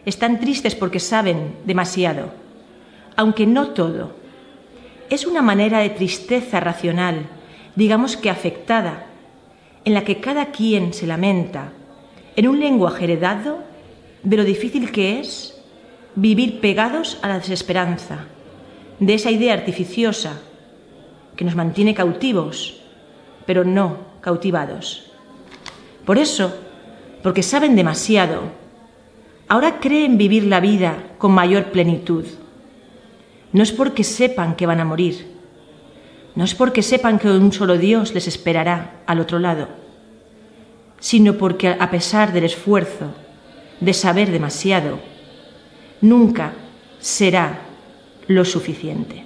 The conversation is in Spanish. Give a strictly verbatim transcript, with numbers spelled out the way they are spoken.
están tristes porque saben demasiado, aunque no todo. Es una manera de tristeza racional, digamos que afectada, en la que cada quien se lamenta, en un lenguaje heredado, de lo difícil que es vivir pegados a la desesperanza, de esa idea artificiosa que nos mantiene cautivos, pero no cautivados. Por eso, porque saben demasiado, ahora creen vivir la vida con mayor plenitud. No es porque sepan que van a morir, no es porque sepan que un solo Dios les esperará al otro lado, sino porque a pesar del esfuerzo de saber demasiado, nunca será lo suficiente.